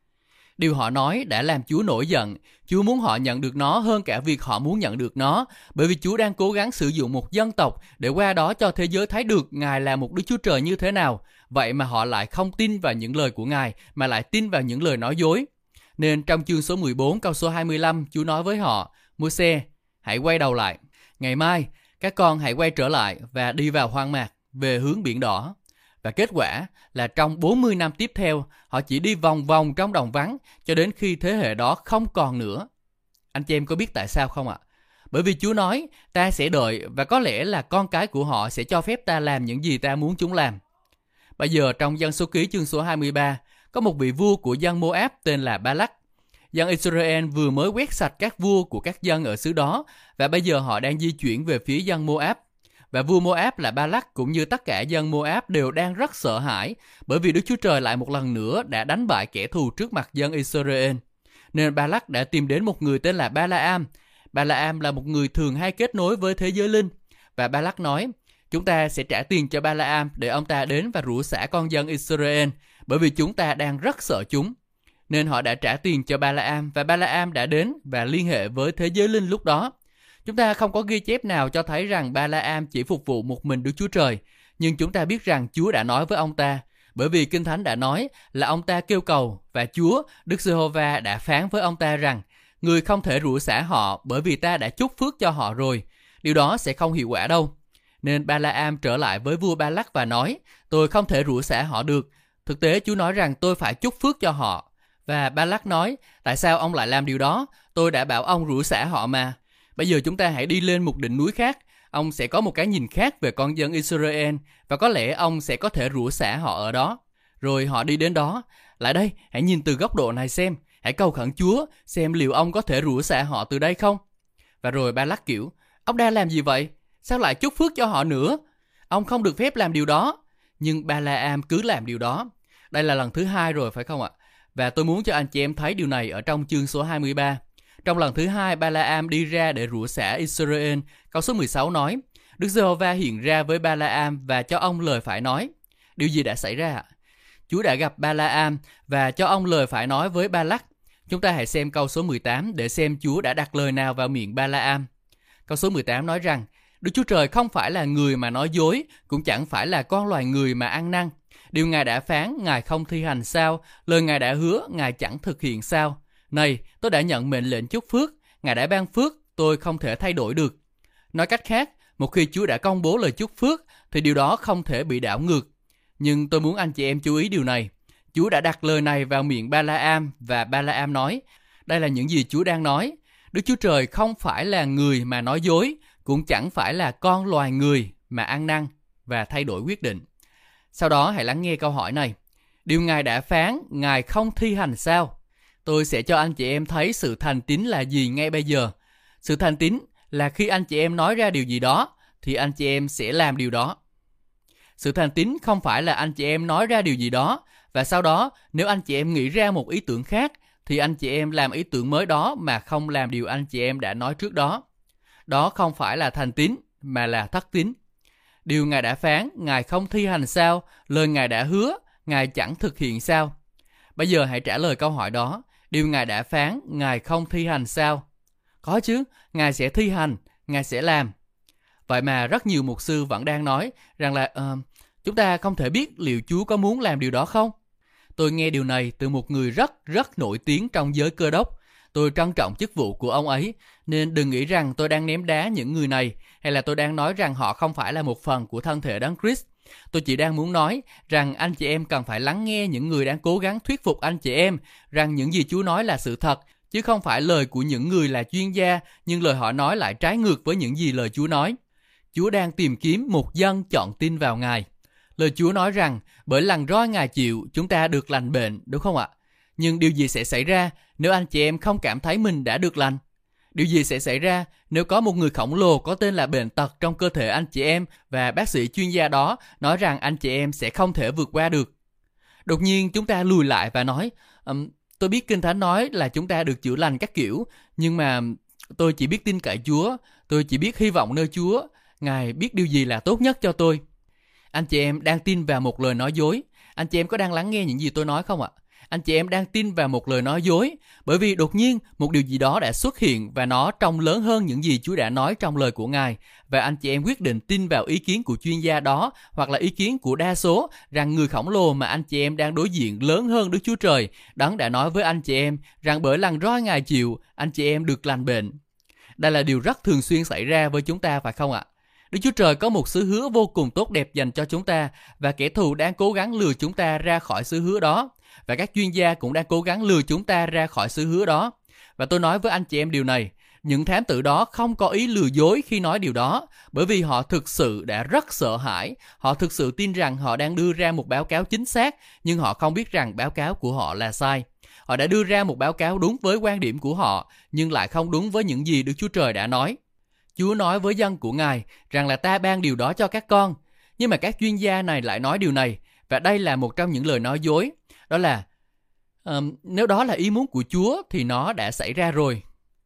Điều họ nói đã làm Chúa nổi giận. Chúa muốn họ nhận được nó hơn cả việc họ muốn nhận được nó, bởi vì Chúa đang cố gắng sử dụng một dân tộc để qua đó cho thế giới thấy được Ngài là một Đức Chúa Trời như thế nào. Vậy mà họ lại không tin vào những lời của Ngài, mà lại tin vào những lời nói dối. Nên trong chương số 14 câu số 25, Chúa nói với họ, Môi-se, hãy quay đầu lại. Ngày mai, các con hãy quay trở lại và đi vào hoang mạc về hướng Biển Đỏ. Và kết quả là trong 40 năm tiếp theo, họ chỉ đi vòng vòng trong đồng vắng cho đến khi thế hệ đó không còn nữa. Anh chị em có biết tại sao không ạ? Bởi vì Chúa nói, ta sẽ đợi và có lẽ là con cái của họ sẽ cho phép ta làm những gì ta muốn chúng làm. Bây giờ trong Dân Số Ký chương số 23, có một vị vua của dân Moab tên là Ba-lắc. Dân Israel vừa mới quét sạch các vua của các dân ở xứ đó và bây giờ họ đang di chuyển về phía dân Moab. Và vua Moab là Ba-lắc cũng như tất cả dân Moab đều đang rất sợ hãi, bởi vì Đức Chúa Trời lại một lần nữa đã đánh bại kẻ thù trước mặt dân Israel. Nên Ba-lắc đã tìm đến một người tên là Ba-la-am. Ba-la-am là một người thường hay kết nối với thế giới linh. Và Ba-lắc nói, chúng ta sẽ trả tiền cho Ba-la-am để ông ta đến và rủa xả con dân Israel, bởi vì chúng ta đang rất sợ chúng. Nên họ đã trả tiền cho Ba-la-am, và Ba-la-am đã đến và liên hệ với thế giới linh lúc đó. Chúng ta không có ghi chép nào cho thấy rằng Ba-la-am chỉ phục vụ một mình Đức Chúa Trời, nhưng chúng ta biết rằng Chúa đã nói với ông ta, bởi vì Kinh Thánh đã nói là ông ta kêu cầu, và Chúa, Đức Giê-hô-va đã phán với ông ta rằng, người không thể rủa xả họ bởi vì ta đã chúc phước cho họ rồi. Điều đó sẽ không hiệu quả đâu. Nên Ba-la-am trở lại với vua Ba-lắc và nói, tôi không thể rủa xả họ được. Thực tế Chúa nói rằng tôi phải chúc phước cho họ. Và Ba-lắc nói, tại sao ông lại làm điều đó? Tôi đã bảo ông rủa xả họ mà. Bây giờ chúng ta hãy đi lên một đỉnh núi khác. Ông sẽ có một cái nhìn khác về con dân Israel, và có lẽ ông sẽ có thể rủa xả họ ở đó. Rồi họ đi đến đó. Lại đây, hãy nhìn từ góc độ này xem. Hãy cầu khẩn Chúa, xem liệu ông có thể rủa xả họ từ đây không? Và rồi Ba-lắc kiểu, ông đang làm gì vậy? Sao lại chúc phước cho họ nữa? Ông không được phép làm điều đó. Nhưng Ba-la-am cứ làm điều đó. Đây là lần thứ 2 rồi phải không ạ? Và tôi muốn cho anh chị em thấy điều này ở trong chương số 23. Trong lần thứ 2, Ba-la-am đi ra để rủa xả Israel. Câu số 16 nói, Đức Giê-hô-va hiện ra với Ba-la-am và cho ông lời phải nói. Điều gì đã xảy ra ạ? Chúa đã gặp Ba-la-am và cho ông lời phải nói với Ba-lắc. Chúng ta hãy xem câu số 18 để xem Chúa đã đặt lời nào vào miệng Ba-la-am. Câu số 18 nói rằng, Đức Chúa Trời không phải là người mà nói dối, cũng chẳng phải là con loài người mà ăn năn. Điều Ngài đã phán, Ngài không thi hành sao? Lời Ngài đã hứa, Ngài chẳng thực hiện sao? Này, tôi đã nhận mệnh lệnh chúc phước, Ngài đã ban phước, tôi không thể thay đổi được. Nói cách khác, một khi Chúa đã công bố lời chúc phước, thì điều đó không thể bị đảo ngược. Nhưng tôi muốn anh chị em chú ý điều này. Chúa đã đặt lời này vào miệng Ba-la-am, và Ba-la-am nói, đây là những gì Chúa đang nói. Đức Chúa Trời không phải là người mà nói dối, cũng chẳng phải là con loài người mà ăn năn và thay đổi quyết định. Sau đó hãy lắng nghe câu hỏi này. Điều Ngài đã phán, Ngài không thi hành sao? Tôi sẽ cho anh chị em thấy sự thành tín là gì ngay bây giờ. Sự thành tín là khi anh chị em nói ra điều gì đó, thì anh chị em sẽ làm điều đó. Sự thành tín không phải là anh chị em nói ra điều gì đó, và sau đó nếu anh chị em nghĩ ra một ý tưởng khác, thì anh chị em làm ý tưởng mới đó mà không làm điều anh chị em đã nói trước đó. Đó không phải là thành tín, mà là thất tín. Điều Ngài đã phán, Ngài không thi hành sao? Lời Ngài đã hứa, Ngài chẳng thực hiện sao? Bây giờ hãy trả lời câu hỏi đó. Điều Ngài đã phán, Ngài không thi hành sao? Có chứ, Ngài sẽ thi hành, Ngài sẽ làm. Vậy mà rất nhiều mục sư vẫn đang nói rằng là chúng ta không thể biết liệu Chúa có muốn làm điều đó không? Tôi nghe điều này từ một người rất nổi tiếng trong giới Cơ Đốc. Tôi trân trọng chức vụ của ông ấy, nên đừng nghĩ rằng tôi đang ném đá những người này, hay là tôi đang nói rằng họ không phải là một phần của thân thể Đấng Christ. Tôi chỉ đang muốn nói rằng anh chị em cần phải lắng nghe những người đang cố gắng thuyết phục anh chị em rằng những gì Chúa nói là sự thật, chứ không phải lời của những người là chuyên gia, nhưng lời họ nói lại trái ngược với những gì lời Chúa nói. Chúa đang tìm kiếm một dân chọn tin vào Ngài. Lời Chúa nói rằng, bởi lần roi Ngài chịu, chúng ta được lành bệnh, đúng không ạ? Nhưng điều gì sẽ xảy ra nếu anh chị em không cảm thấy mình đã được lành? Điều gì sẽ xảy ra nếu có một người khổng lồ có tên là bệnh tật trong cơ thể anh chị em và bác sĩ chuyên gia đó nói rằng anh chị em sẽ không thể vượt qua được? Đột nhiên chúng ta lùi lại và nói, tôi biết Kinh Thánh nói là chúng ta được chữa lành các kiểu, nhưng mà tôi chỉ biết tin cậy Chúa, tôi chỉ biết hy vọng nơi Chúa, Ngài biết điều gì là tốt nhất cho tôi. Anh chị em đang tin vào một lời nói dối. Anh chị em có đang lắng nghe những gì tôi nói không ạ? Anh chị em đang tin vào một lời nói dối, bởi vì đột nhiên một điều gì đó đã xuất hiện và nó trông lớn hơn những gì Chúa đã nói trong lời của Ngài, và anh chị em quyết định tin vào ý kiến của chuyên gia đó hoặc là ý kiến của đa số rằng người khổng lồ mà anh chị em đang đối diện lớn hơn Đức Chúa Trời. Đấng đã nói với anh chị em rằng bởi lần roi Ngài chịu, anh chị em được lành bệnh. Đây là điều rất thường xuyên xảy ra với chúng ta phải không ạ? Đức Chúa Trời có một sứ hứa vô cùng tốt đẹp dành cho chúng ta, và kẻ thù đang cố gắng lừa chúng ta ra khỏi sứ hứa đó. Và các chuyên gia cũng đang cố gắng lừa chúng ta ra khỏi sứ hứa đó. Và tôi nói với anh chị em điều này, những thám tử đó không có ý lừa dối khi nói điều đó, bởi vì họ thực sự đã rất sợ hãi. Họ thực sự tin rằng họ đang đưa ra một báo cáo chính xác, nhưng họ không biết rằng báo cáo của họ là sai. Họ đã đưa ra một báo cáo đúng với quan điểm của họ, nhưng lại không đúng với những gì Đức Chúa Trời đã nói. Chúa nói với dân của Ngài rằng là ta ban điều đó cho các con. Nhưng mà các chuyên gia này lại nói điều này, và đây là một trong những lời nói dối. Đó là nếu đó là ý muốn của Chúa thì nó đã xảy ra rồi.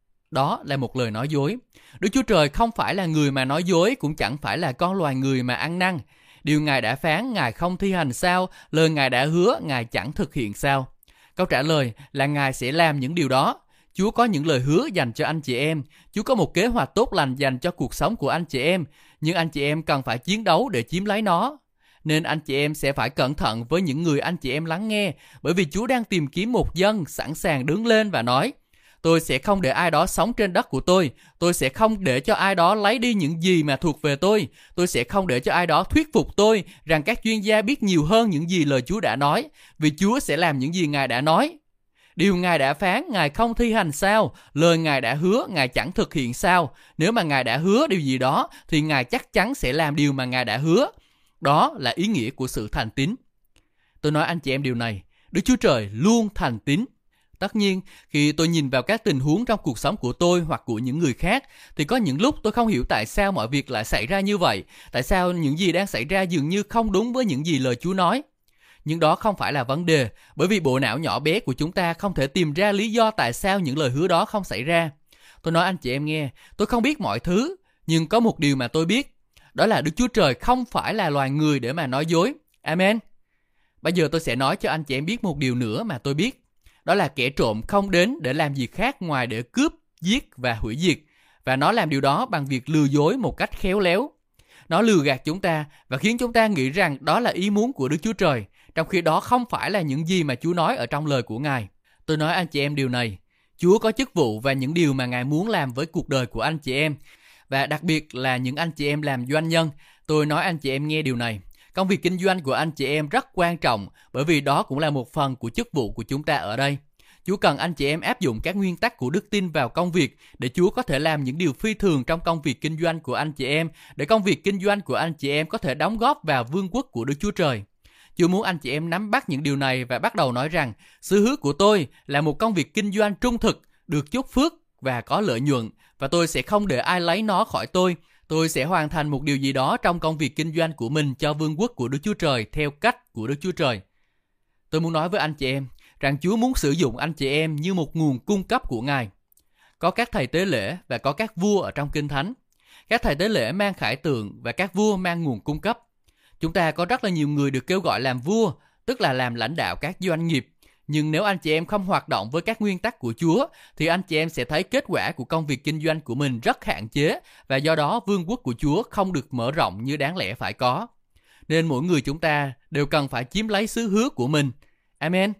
Đó là một lời nói dối. Đức Chúa Trời không phải là người mà nói dối, cũng chẳng phải là con loài người mà ăn năn. Điều Ngài đã phán, Ngài không thi hành sao? Lời Ngài đã hứa, Ngài chẳng thực hiện sao? Câu trả lời là Ngài sẽ làm những điều đó. Chúa có những lời hứa dành cho anh chị em. Chúa có một kế hoạch tốt lành dành cho cuộc sống của anh chị em. Nhưng anh chị em cần phải chiến đấu để chiếm lấy nó. Nên anh chị em sẽ phải cẩn thận với những người anh chị em lắng nghe. Bởi vì Chúa đang tìm kiếm một dân sẵn sàng đứng lên và nói: tôi sẽ không để ai đó sống trên đất của tôi. Tôi sẽ không để cho ai đó lấy đi những gì mà thuộc về tôi. Tôi sẽ không để cho ai đó thuyết phục tôi rằng các chuyên gia biết nhiều hơn những gì lời Chúa đã nói. Vì Chúa sẽ làm những gì Ngài đã nói. Điều Ngài đã phán, Ngài không thi hành sao? Lời Ngài đã hứa, Ngài chẳng thực hiện sao? Nếu mà Ngài đã hứa điều gì đó, thì Ngài chắc chắn sẽ làm điều mà Ngài đã hứa. Đó là ý nghĩa của sự thành tín. Tôi nói anh chị em điều này, Đức Chúa Trời luôn thành tín. Tất nhiên, khi tôi nhìn vào các tình huống trong cuộc sống của tôi hoặc của những người khác, thì có những lúc tôi không hiểu tại sao mọi việc lại xảy ra như vậy. Tại sao những gì đang xảy ra dường như không đúng với những gì lời Chúa nói. Nhưng đó không phải là vấn đề, bởi vì bộ não nhỏ bé của chúng ta không thể tìm ra lý do tại sao những lời hứa đó không xảy ra. Tôi nói anh chị em nghe, tôi không biết mọi thứ, nhưng có một điều mà tôi biết. Đó là Đức Chúa Trời không phải là loài người để mà nói dối. Amen. Bây giờ tôi sẽ nói cho anh chị em biết một điều nữa mà tôi biết. Đó là kẻ trộm không đến để làm gì khác ngoài để cướp, giết và hủy diệt. Và nó làm điều đó bằng việc lừa dối một cách khéo léo. Nó lừa gạt chúng ta và khiến chúng ta nghĩ rằng đó là ý muốn của Đức Chúa Trời, trong khi đó không phải là những gì mà Chúa nói ở trong lời của Ngài. Tôi nói anh chị em điều này. Chúa có chức vụ và những điều mà Ngài muốn làm với cuộc đời của anh chị em. Và đặc biệt là những anh chị em làm doanh nhân. Tôi nói anh chị em nghe điều này. Công việc kinh doanh của anh chị em rất quan trọng, bởi vì đó cũng là một phần của chức vụ của chúng ta ở đây. Chúa cần anh chị em áp dụng các nguyên tắc của đức tin vào công việc để Chúa có thể làm những điều phi thường trong công việc kinh doanh của anh chị em, để công việc kinh doanh của anh chị em có thể đóng góp vào vương quốc của Đức Chúa Trời. Chúa muốn anh chị em nắm bắt những điều này và bắt đầu nói rằng sứ hứa của tôi là một công việc kinh doanh trung thực, được chúc phước và có lợi nhuận, và tôi sẽ không để ai lấy nó khỏi tôi. Tôi sẽ hoàn thành một điều gì đó trong công việc kinh doanh của mình cho vương quốc của Đức Chúa Trời theo cách của Đức Chúa Trời. Tôi muốn nói với anh chị em rằng Chúa muốn sử dụng anh chị em như một nguồn cung cấp của Ngài. Có các thầy tế lễ và có các vua ở trong Kinh Thánh. Các thầy tế lễ mang khải tượng và các vua mang nguồn cung cấp. Chúng ta có rất là nhiều người được kêu gọi làm vua, tức là làm lãnh đạo các doanh nghiệp. Nhưng nếu anh chị em không hoạt động với các nguyên tắc của Chúa, thì anh chị em sẽ thấy kết quả của công việc kinh doanh của mình rất hạn chế, và do đó vương quốc của Chúa không được mở rộng như đáng lẽ phải có. Nên mỗi người chúng ta đều cần phải chiếm lấy sứ hứa của mình. Amen.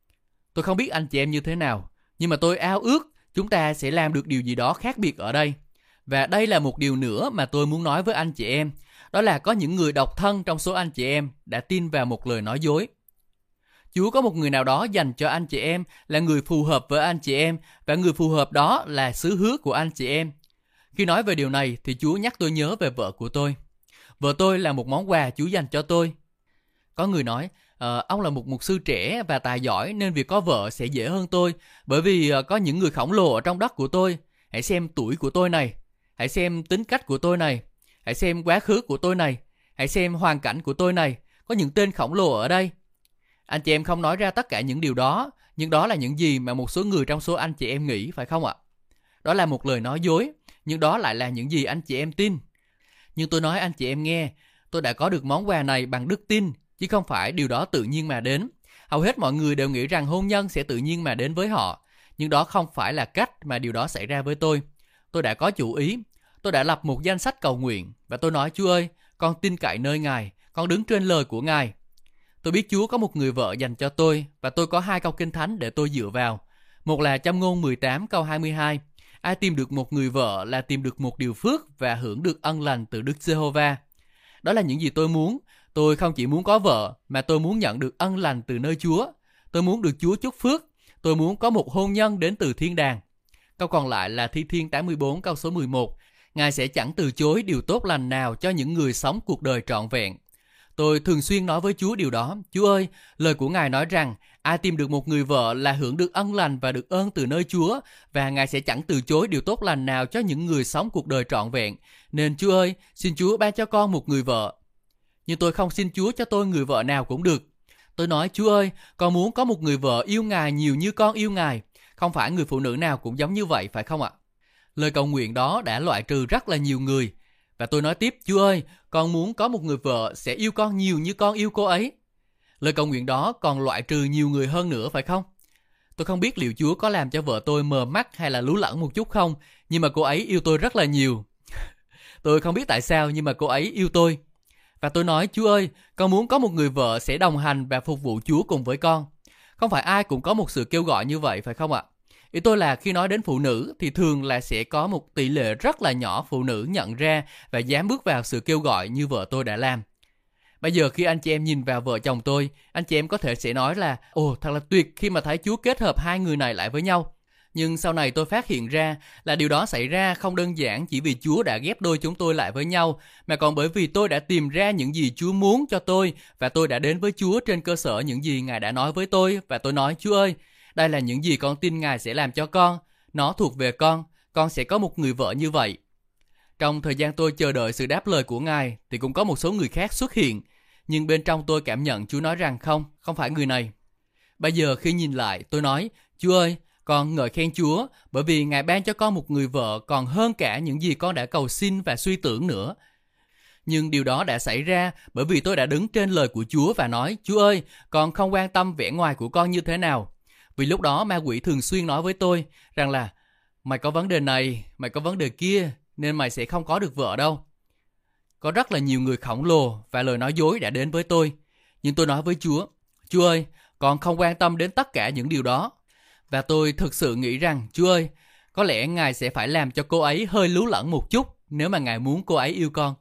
Tôi không biết anh chị em như thế nào, nhưng mà tôi ao ước chúng ta sẽ làm được điều gì đó khác biệt ở đây. Và đây là một điều nữa mà tôi muốn nói với anh chị em. Đó là có những người độc thân trong số anh chị em đã tin vào một lời nói dối. Chúa có một người nào đó dành cho anh chị em là người phù hợp với anh chị em, và người phù hợp đó là sứ hứa của anh chị em. Khi nói về điều này thì Chúa nhắc tôi nhớ về vợ của tôi. Vợ tôi là một món quà Chúa dành cho tôi. Có người nói, ông là một mục sư trẻ và tài giỏi nên việc có vợ sẽ dễ hơn tôi, bởi vì có những người khổng lồ ở trong đất của tôi. Hãy xem tuổi của tôi này, hãy xem tính cách của tôi này, hãy xem quá khứ của tôi này, hãy xem hoàn cảnh của tôi này, có những tên khổng lồ ở đây. Anh chị em không nói ra tất cả những điều đó, nhưng đó là những gì mà một số người trong số anh chị em nghĩ, phải không ạ? Đó là một lời nói dối, nhưng đó lại là những gì anh chị em tin. Nhưng tôi nói anh chị em nghe, tôi đã có được món quà này bằng đức tin, chứ không phải điều đó tự nhiên mà đến. Hầu hết mọi người đều nghĩ rằng hôn nhân sẽ tự nhiên mà đến với họ, nhưng đó không phải là cách mà điều đó xảy ra với tôi. Tôi đã có chủ ý, tôi đã lập một danh sách cầu nguyện, và tôi nói: Chúa ơi, con tin cậy nơi Ngài, con đứng trên lời của Ngài. Tôi biết Chúa có một người vợ dành cho tôi, và tôi có 2 câu Kinh Thánh để tôi dựa vào. Một là Châm ngôn 18 câu 22. Ai tìm được một người vợ là tìm được một điều phước và hưởng được ân lành từ Đức Giê-hô-va. Đó là những gì tôi muốn. Tôi không chỉ muốn có vợ, mà tôi muốn nhận được ân lành từ nơi Chúa. Tôi muốn được Chúa chúc phước. Tôi muốn có một hôn nhân đến từ thiên đàng. Câu còn lại là Thi Thiên 84 câu số 11. Ngài sẽ chẳng từ chối điều tốt lành nào cho những người sống cuộc đời trọn vẹn. Tôi thường xuyên nói với Chúa điều đó. Chúa ơi, lời của Ngài nói rằng Ai tìm được một người vợ là hưởng được ân lành và được ơn từ nơi Chúa, và Ngài sẽ chẳng từ chối điều tốt lành nào cho những người sống cuộc đời trọn vẹn. Nên Chúa ơi, xin Chúa ban cho con một người vợ. Nhưng tôi không xin Chúa cho tôi người vợ nào cũng được. Tôi nói, Chúa ơi, con muốn có một người vợ yêu Ngài nhiều như con yêu Ngài. Không phải người phụ nữ nào cũng giống như vậy, phải không ạ? Lời cầu nguyện đó đã loại trừ rất là nhiều người. Và tôi nói tiếp, Chúa ơi, con muốn có một người vợ sẽ yêu con nhiều như con yêu cô ấy. Lời cầu nguyện đó còn loại trừ nhiều người hơn nữa, phải không? Tôi không biết liệu Chúa có làm cho vợ tôi mờ mắt hay là lú lẫn một chút không, nhưng mà cô ấy yêu tôi rất là nhiều. Tôi không biết tại sao, nhưng mà cô ấy yêu tôi. Và tôi nói, Chúa ơi, con muốn có một người vợ sẽ đồng hành và phục vụ Chúa cùng với con. Không phải ai cũng có một sự kêu gọi như vậy, phải không ạ? Ý tôi là khi nói đến phụ nữ thì thường là sẽ có một tỷ lệ rất là nhỏ phụ nữ nhận ra và dám bước vào sự kêu gọi như vợ tôi đã làm. Bây giờ khi anh chị em nhìn vào vợ chồng tôi, anh chị em có thể sẽ nói là ồ, thật là tuyệt khi mà thấy Chúa kết hợp hai người này lại với nhau. Nhưng sau này tôi phát hiện ra là điều đó xảy ra không đơn giản chỉ vì Chúa đã ghép đôi chúng tôi lại với nhau, mà còn bởi vì tôi đã tìm ra những gì Chúa muốn cho tôi, và tôi đã đến với Chúa trên cơ sở những gì Ngài đã nói với tôi, và tôi nói, Chúa ơi, đây là những gì con tin Ngài sẽ làm cho con, nó thuộc về con sẽ có một người vợ như vậy. Trong thời gian tôi chờ đợi sự đáp lời của Ngài thì cũng có một số người khác xuất hiện, nhưng bên trong tôi cảm nhận Chúa nói rằng không phải người này. Bây giờ khi nhìn lại, tôi nói, Chúa ơi, con ngợi khen Chúa bởi vì Ngài ban cho con một người vợ còn hơn cả những gì con đã cầu xin và suy tưởng nữa. Nhưng điều đó đã xảy ra bởi vì tôi đã đứng trên lời của Chúa và nói, Chúa ơi, con không quan tâm vẻ ngoài của con như thế nào. Vì lúc đó ma quỷ thường xuyên nói với tôi rằng là mày có vấn đề này, mày có vấn đề kia, nên mày sẽ không có được vợ đâu. Có rất là nhiều người khổng lồ và lời nói dối đã đến với tôi. Nhưng tôi nói với Chúa, Chúa ơi, con không quan tâm đến tất cả những điều đó. Và tôi thực sự nghĩ rằng, Chúa ơi, có lẽ Ngài sẽ phải làm cho cô ấy hơi lú lẫn một chút nếu mà Ngài muốn cô ấy yêu con.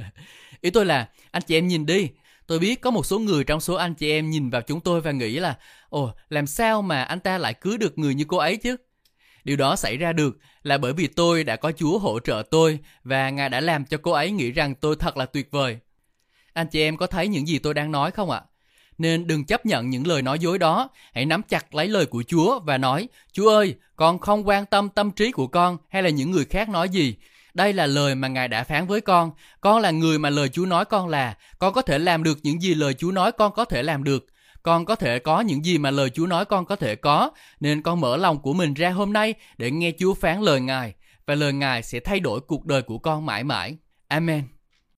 Ý tôi là, anh chị em nhìn đi. Tôi biết có một số người trong số anh chị em nhìn vào chúng tôi và nghĩ là ồ, làm sao mà anh ta lại cưới được người như cô ấy chứ? Điều đó xảy ra được là bởi vì tôi đã có Chúa hỗ trợ tôi và Ngài đã làm cho cô ấy nghĩ rằng tôi thật là tuyệt vời. Anh chị em có thấy những gì tôi đang nói không ạ? Nên đừng chấp nhận những lời nói dối đó. Hãy nắm chặt lấy lời của Chúa và nói, Chúa ơi, con không quan tâm tâm trí của con hay là những người khác nói gì. Đây là lời mà Ngài đã phán với con. Con là người mà lời Chúa nói con là. Con có thể làm được những gì lời Chúa nói con có thể làm được. Con có thể có những gì mà lời Chúa nói con có thể có. Nên con mở lòng của mình ra hôm nay để nghe Chúa phán lời Ngài. Và lời Ngài sẽ thay đổi cuộc đời của con mãi mãi. Amen.